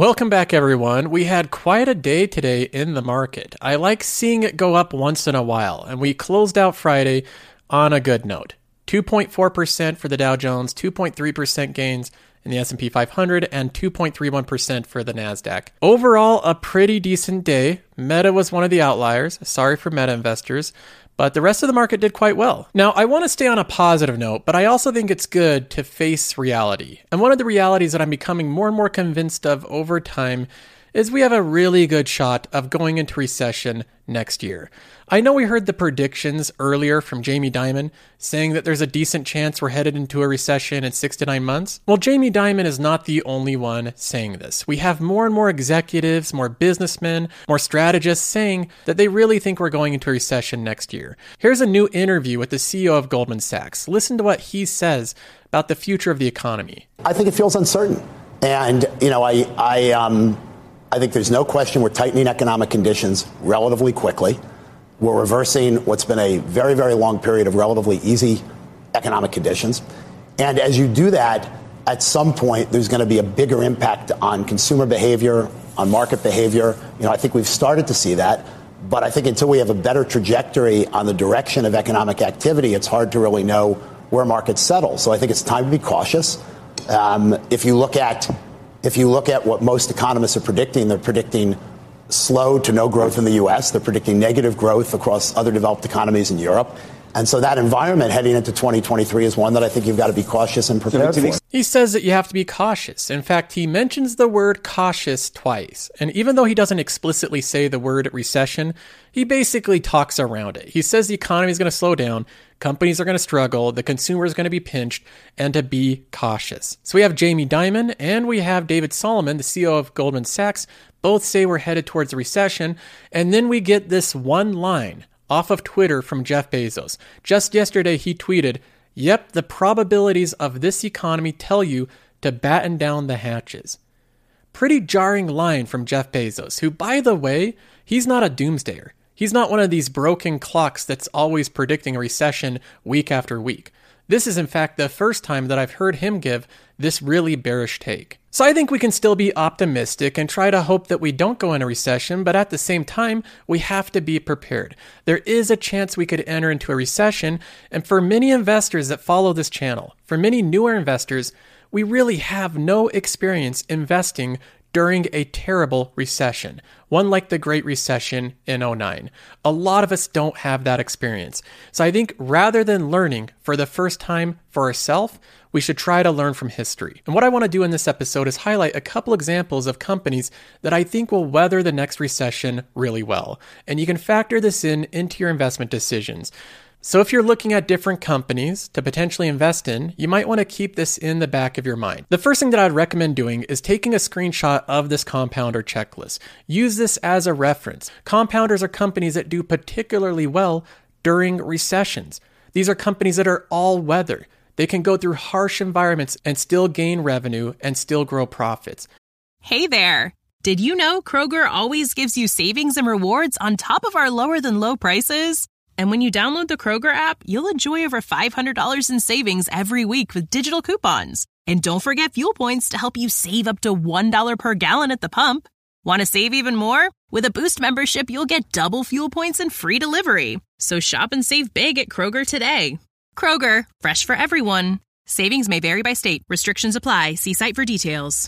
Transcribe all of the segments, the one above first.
Welcome back, everyone. We had quite a day today in the market. I like seeing it go up once in a while, and we closed out Friday on a good note. 2.4% for the Dow Jones, 2.3% gains in the S&P 500, and 2.31% for the NASDAQ. Overall, a pretty decent day. Meta was one of the outliers. Sorry for Meta investors. But the rest of the market did quite well. Now, I want to stay on a positive note, but I also think it's good to face reality. And one of the realities that I'm becoming more and more convinced of over time is we have a really good shot of going into recession next year. I know we heard the predictions earlier from Jamie Dimon saying that there's a decent chance we're headed into a recession in 6 to 9 months. Well, Jamie Dimon is not the only one saying this. We have more and more executives, more businessmen, more strategists saying that they really think we're going into a recession next year. Here's a new interview with the CEO of Goldman Sachs. Listen to what he says about the future of the economy. I think it feels uncertain. And, I think there's no question we're tightening economic conditions relatively quickly. We're reversing what's been a very, very long period of relatively easy economic conditions. And as you do that, at some point, there's going to be a bigger impact on consumer behavior, on market behavior. I think we've started to see that. But I think until we have a better trajectory on the direction of economic activity, it's hard to really know where markets settle. So I think it's time to be cautious. If you look at what most economists are predicting, they're predicting slow to no growth in the U.S. They're predicting negative growth across other developed economies in Europe. And so that environment heading into 2023 is one that I think you've got to be cautious and prepared for. He says that you have to be cautious. In fact, he mentions the word cautious twice. And even though he doesn't explicitly say the word recession, he basically talks around it. He says the economy is going to slow down, companies are going to struggle, the consumer is going to be pinched, and to be cautious. So we have Jamie Dimon and we have David Solomon, the CEO of Goldman Sachs, both say we're headed towards a recession. And then we get this one line off of Twitter from Jeff Bezos. Just yesterday, he tweeted, "Yep, the probabilities of this economy tell you to batten down the hatches." Pretty jarring line from Jeff Bezos, who, by the way, he's not a doomsdayer. He's not one of these broken clocks that's always predicting a recession week after week. This is, in fact, the first time that I've heard him give this really bearish take. So I think we can still be optimistic and try to hope that we don't go in a recession, but at the same time, we have to be prepared. There is a chance we could enter into a recession, and for many investors that follow this channel, for many newer investors, we really have no experience investing during a terrible recession, one like the Great Recession in 2009. A lot of us don't have that experience. So I think rather than learning for the first time for ourselves, we should try to learn from history. And what I want to do in this episode is highlight a couple examples of companies that I think will weather the next recession really well. And you can factor this into your investment decisions. So if you're looking at different companies to potentially invest in, you might want to keep this in the back of your mind. The first thing that I'd recommend doing is taking a screenshot of this compounder checklist. Use this as a reference. Compounders are companies that do particularly well during recessions. These are companies that are all weather. They can go through harsh environments and still gain revenue and still grow profits. Hey there. Did you know Kroger always gives you savings and rewards on top of our lower than low prices? And when you download the Kroger app, you'll enjoy over $500 in savings every week with digital coupons. And don't forget fuel points to help you save up to $1 per gallon at the pump. Want to save even more? With a Boost membership, you'll get double fuel points and free delivery. So shop and save big at Kroger today. Kroger, fresh for everyone. Savings may vary by state. Restrictions apply. See site for details.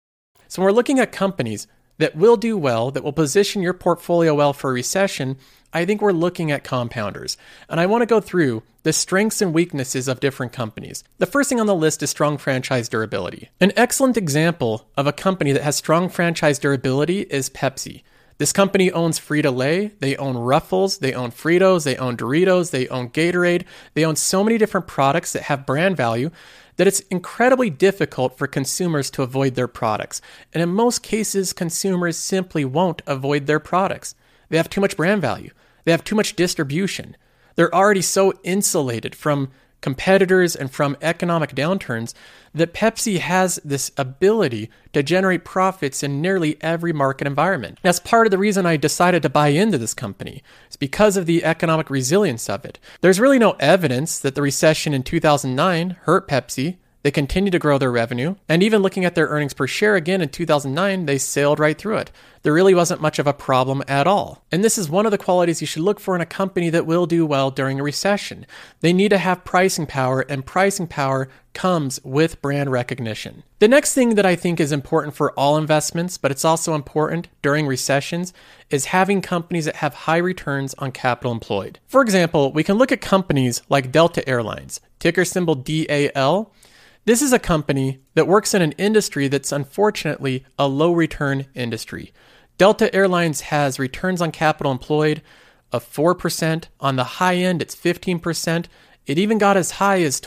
So when we're looking at companies that will do well, that will position your portfolio well for a recession, I think we're looking at compounders. And I want to go through the strengths and weaknesses of different companies. The first thing on the list is strong franchise durability. An excellent example of a company that has strong franchise durability is Pepsi. This company owns Frito-Lay, they own Ruffles, they own Fritos, they own Doritos, they own Gatorade. They own so many different products that have brand value that it's incredibly difficult for consumers to avoid their products. And in most cases, consumers simply won't avoid their products. They have too much brand value. They have too much distribution. They're already so insulated from competitors and from economic downturns that Pepsi has this ability to generate profits in nearly every market environment. That's part of the reason I decided to buy into this company. It's because of the economic resilience of it. There's really no evidence that the recession in 2009 hurt Pepsi. They continued to grow their revenue, and even looking at their earnings per share again in 2009, they sailed right through it. There really wasn't much of a problem at all. And this is one of the qualities you should look for in a company that will do well during a recession. They need to have pricing power, and pricing power comes with brand recognition. The next thing that I think is important for all investments, but it's also important during recessions, is having companies that have high returns on capital employed. For example, we can look at companies like Delta Airlines, ticker symbol DAL. This is a company that works in an industry that's unfortunately a low return industry. Delta Airlines has returns on capital employed of 4%. On the high end, it's 15%. It even got as high as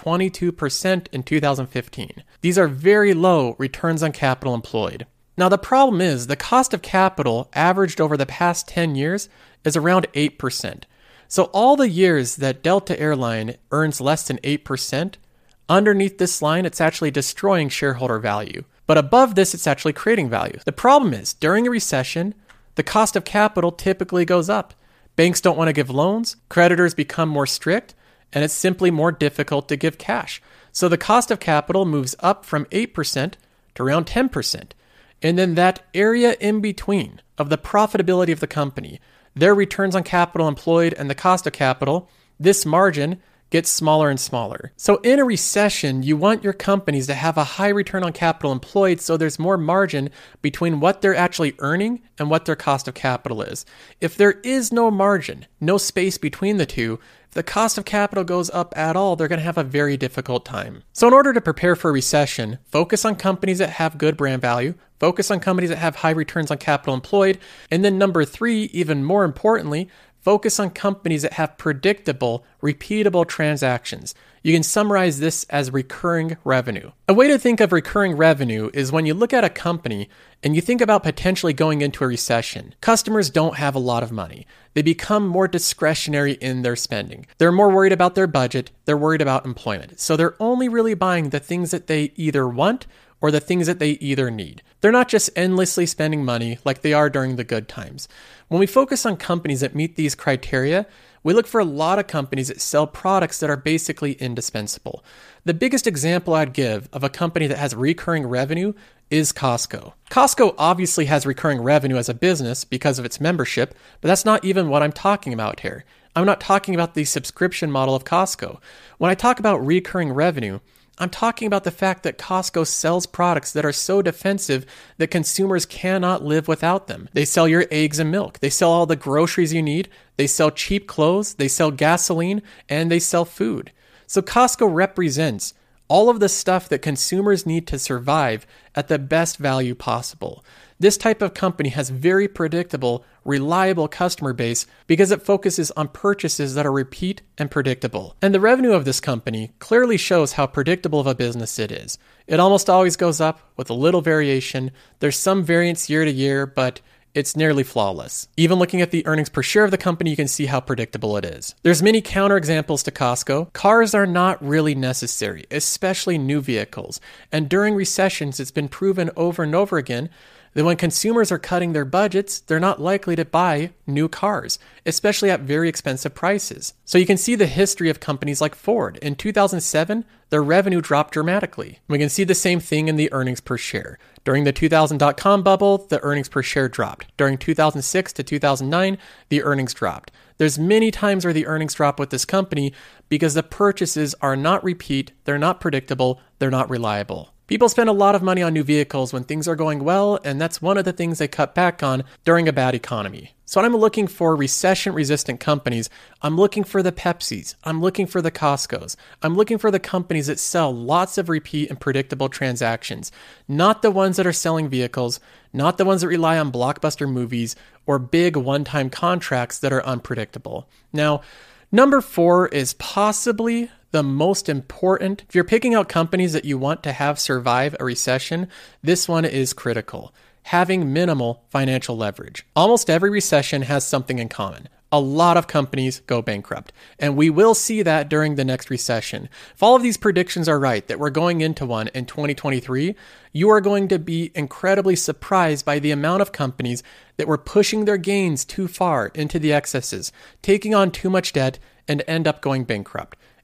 22% in 2015. These are very low returns on capital employed. Now, the problem is the cost of capital averaged over the past 10 years is around 8%. So all the years that Delta Airline earns less than 8%, underneath this line, it's actually destroying shareholder value. But above this, it's actually creating value. The problem is, during a recession, the cost of capital typically goes up. Banks don't want to give loans, creditors become more strict, and it's simply more difficult to give cash. So the cost of capital moves up from 8% to around 10%. And then that area in between of the profitability of the company, their returns on capital employed and the cost of capital, this margin gets smaller and smaller. So in a recession, you want your companies to have a high return on capital employed so there's more margin between what they're actually earning and what their cost of capital is. If there is no margin, no space between the two, if the cost of capital goes up at all, they're going to have a very difficult time. So in order to prepare for a recession, focus on companies that have good brand value, focus on companies that have high returns on capital employed, and then number 3, even more importantly, focus on companies that have predictable, repeatable transactions. You can summarize this as recurring revenue. A way to think of recurring revenue is when you look at a company and you think about potentially going into a recession. Customers don't have a lot of money. They become more discretionary in their spending. They're more worried about their budget. They're worried about employment. So they're only really buying the things that they either want or the things that they either need. They're not just endlessly spending money like they are during the good times. When we focus on companies that meet these criteria, we look for a lot of companies that sell products that are basically indispensable. The biggest example I'd give of a company that has recurring revenue is Costco. Costco obviously has recurring revenue as a business because of its membership, but that's not even what I'm talking about here. I'm not talking about the subscription model of Costco. When I talk about recurring revenue, I'm talking about the fact that Costco sells products that are so defensive that consumers cannot live without them. They sell your eggs and milk. They sell all the groceries you need. They sell cheap clothes. They sell gasoline, and they sell food. So Costco represents all of the stuff that consumers need to survive at the best value possible. This type of company has very predictable, reliable customer base because it focuses on purchases that are repeat and predictable. And the revenue of this company clearly shows how predictable of a business it is. It almost always goes up with a little variation. There's some variance year to year, but it's nearly flawless. Even looking at the earnings per share of the company, you can see how predictable it is. There's many counterexamples to Costco. Cars are not really necessary, especially new vehicles. And during recessions, it's been proven over and over again that when consumers are cutting their budgets, they're not likely to buy new cars, especially at very expensive prices. So you can see the history of companies like Ford. In 2007, their revenue dropped dramatically. We can see the same thing in the earnings per share. During the 2000 dot-com bubble, the earnings per share dropped. During 2006 to 2009, the earnings dropped. There's many times where the earnings drop with this company because the purchases are not repeat, they're not predictable, they're not reliable. People spend a lot of money on new vehicles when things are going well, and that's one of the things they cut back on during a bad economy. So when I'm looking for recession-resistant companies, I'm looking for the Pepsis, I'm looking for the Costcos, I'm looking for the companies that sell lots of repeat and predictable transactions, not the ones that are selling vehicles, not the ones that rely on blockbuster movies or big one-time contracts that are unpredictable. Now, number 4 is possibly the most important. If you're picking out companies that you want to have survive a recession, this one is critical. Having minimal financial leverage. Almost every recession has something in common. A lot of companies go bankrupt, and we will see that during the next recession. If all of these predictions are right, that we're going into one in 2023, you are going to be incredibly surprised by the amount of companies that were pushing their gains too far into the excesses, taking on too much debt, and end up going bankrupt.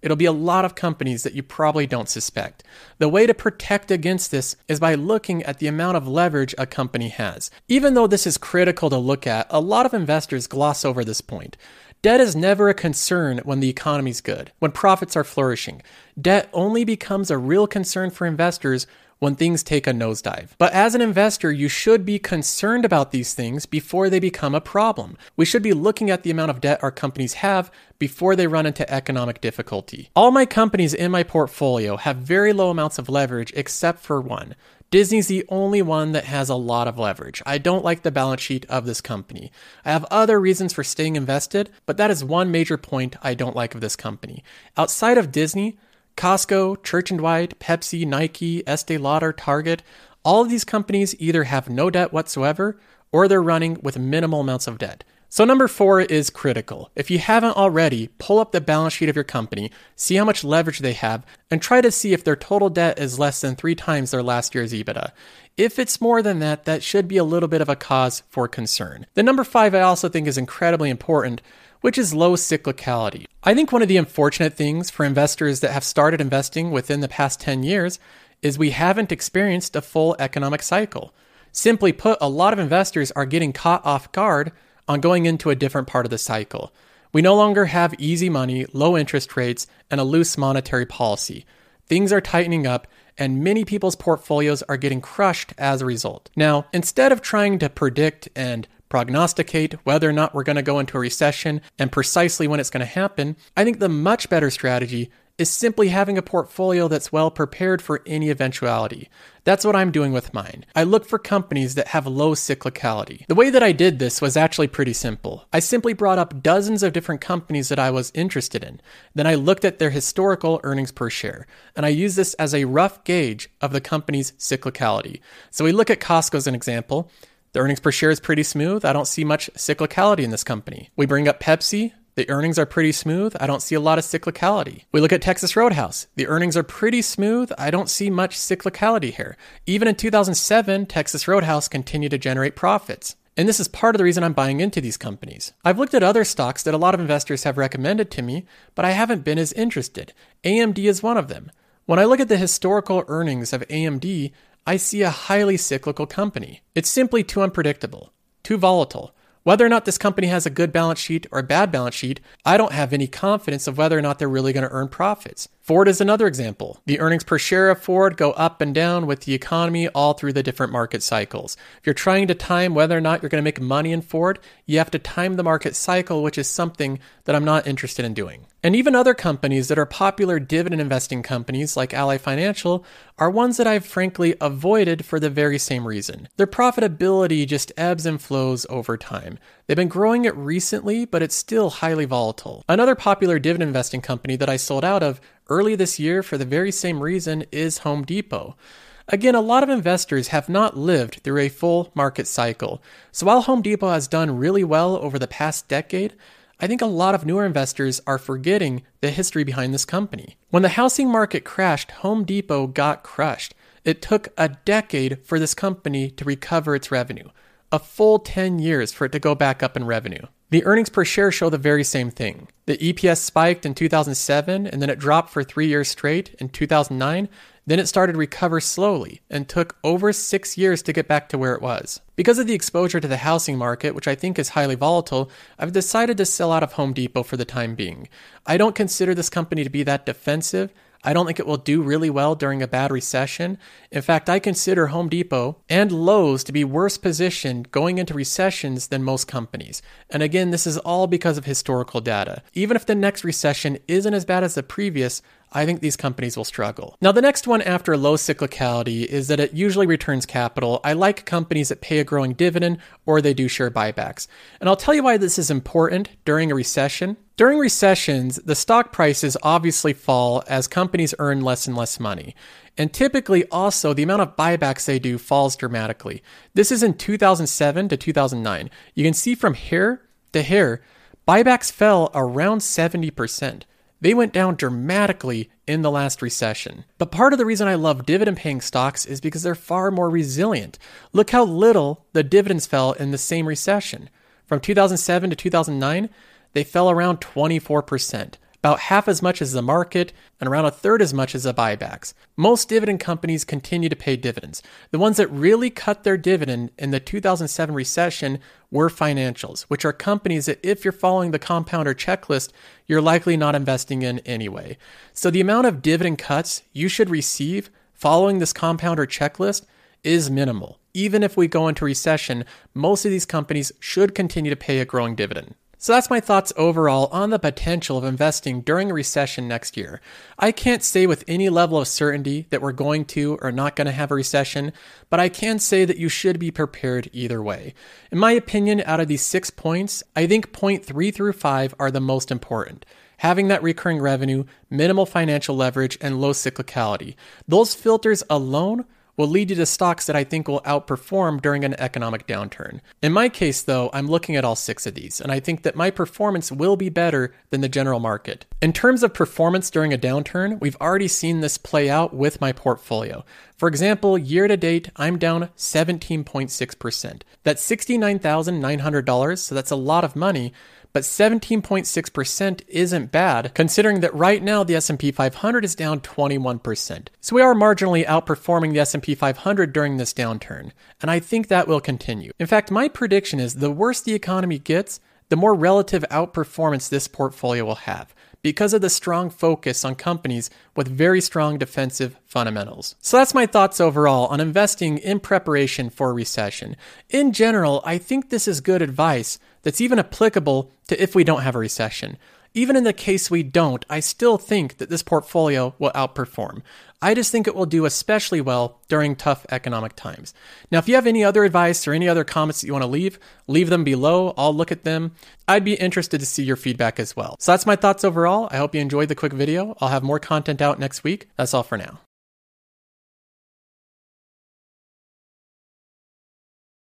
It'll be a lot of companies that you probably don't suspect. The way to protect against this is by looking at the amount of leverage a company has. Even though this is critical to look at, a lot of investors gloss over this point. Debt is never a concern when the economy's good, when profits are flourishing. Debt only becomes a real concern for investors when things take a nosedive. But as an investor, you should be concerned about these things before they become a problem. We should be looking at the amount of debt our companies have before they run into economic difficulty. All my companies in my portfolio have very low amounts of leverage except for one. Disney's the only one that has a lot of leverage. I don't like the balance sheet of this company. I have other reasons for staying invested, but that is one major point I don't like of this company. Outside of Disney, Costco, Church & Dwight, Pepsi, Nike, Estee Lauder, Target, all of these companies either have no debt whatsoever or they're running with minimal amounts of debt. So number 4 is critical. If you haven't already, pull up the balance sheet of your company, see how much leverage they have, and try to see if their total debt is less than 3 times their last year's EBITDA. If it's more than that, that should be a little bit of a cause for concern. The number 5 I also think is incredibly important, which is low cyclicality. I think one of the unfortunate things for investors that have started investing within the past 10 years is we haven't experienced a full economic cycle. Simply put, a lot of investors are getting caught off guard on going into a different part of the cycle. We no longer have easy money, low interest rates, and a loose monetary policy. Things are tightening up, and many people's portfolios are getting crushed as a result. Now, instead of trying to predict and prognosticate whether or not we're going to go into a recession and precisely when it's going to happen, I think the much better strategy is simply having a portfolio that's well prepared for any eventuality. That's what I'm doing with mine. I look for companies that have low cyclicality. The way that I did this was actually pretty simple. I simply brought up dozens of different companies that I was interested in. Then I looked at their historical earnings per share, and I used this as a rough gauge of the company's cyclicality. So we look at Costco as an example. The earnings per share is pretty smooth. I don't see much cyclicality in this company. We bring up Pepsi. The earnings are pretty smooth. I don't see a lot of cyclicality. We look at Texas Roadhouse. The earnings are pretty smooth. I don't see much cyclicality here. Even in 2007, Texas Roadhouse continued to generate profits. And this is part of the reason I'm buying into these companies. I've looked at other stocks that a lot of investors have recommended to me, but I haven't been as interested. AMD is one of them. When I look at the historical earnings of AMD, I see a highly cyclical company. It's simply too unpredictable, too volatile. Whether or not this company has a good balance sheet or a bad balance sheet, I don't have any confidence of whether or not they're really going to earn profits. Ford is another example. The earnings per share of Ford go up and down with the economy all through the different market cycles. If you're trying to time whether or not you're going to make money in Ford, you have to time the market cycle, which is something that I'm not interested in doing. And even other companies that are popular dividend investing companies like Ally Financial are ones that I've frankly avoided for the very same reason. Their profitability just ebbs and flows over time. They've been growing it recently, but it's still highly volatile. Another popular dividend investing company that I sold out of early this year for the very same reason is Home Depot. Again, a lot of investors have not lived through a full market cycle. So while Home Depot has done really well over the past decade, I think a lot of newer investors are forgetting the history behind this company. When the housing market crashed, Home Depot got crushed. It took a decade for this company to recover its revenue. A full 10 years for it to go back up in revenue. The earnings per share show the very same thing. The EPS spiked in 2007, and then it dropped for 3 years straight in 2009. Then it started to recover slowly and took over 6 years to get back to where it was. Because of the exposure to the housing market, which I think is highly volatile, I've decided to sell out of Home Depot for the time being. I don't consider this company to be that defensive. I don't think it will do really well during a bad recession. In fact, I consider Home Depot and Lowe's to be worse positioned going into recessions than most companies. And again, this is all because of historical data. Even if the next recession isn't as bad as the previous, I think these companies will struggle. Now, the next one after low cyclicality is that it usually returns capital. I like companies that pay a growing dividend or they do share buybacks. And I'll tell you why this is important during a recession. During recessions, the stock prices obviously fall as companies earn less and less money. And typically also the amount of buybacks they do falls dramatically. This is in 2007 to 2009. You can see from here to here, buybacks fell around 70%. They went down dramatically in the last recession. But part of the reason I love dividend-paying stocks is because they're far more resilient. Look how little the dividends fell in the same recession. From 2007 to 2009, they fell around 24%. about half as much as the market, and around a third as much as the buybacks. Most dividend companies continue to pay dividends. The ones that really cut their dividend in the 2007 recession were financials, which are companies that if you're following the compounder checklist, you're likely not investing in anyway. So the amount of dividend cuts you should receive following this compounder checklist is minimal. Even if we go into recession, most of these companies should continue to pay a growing dividend. So that's my thoughts overall on the potential of investing during a recession next year. I can't say with any level of certainty that we're going to or not going to have a recession, but I can say that you should be prepared either way. In my opinion, out of these 6 points, I think point 3 through 5 are the most important. Having that recurring revenue, minimal financial leverage, and low cyclicality. Those filters alone will lead you to stocks that I think will outperform during an economic downturn. In my case, though, I'm looking at all 6 of these, and I think that my performance will be better than the general market. In terms of performance during a downturn, we've already seen this play out with my portfolio. For example, year to date, I'm down 17.6%. That's $69,900, so that's a lot of money. But 17.6% isn't bad, considering that right now the S&P 500 is down 21%. So we are marginally outperforming the S&P 500 during this downturn, and I think that will continue. In fact, my prediction is the worse the economy gets, the more relative outperformance this portfolio will have, because of the strong focus on companies with very strong defensive fundamentals. So that's my thoughts overall on investing in preparation for a recession. In general, I think this is good advice that's even applicable to if we don't have a recession. Even in the case we don't, I still think that this portfolio will outperform. I just think it will do especially well during tough economic times. Now, if you have any other advice or any other comments that you want to leave them below. I'll look at them. I'd be interested to see your feedback as well. So that's my thoughts overall. I hope you enjoyed the quick video. I'll have more content out next week. That's all for now.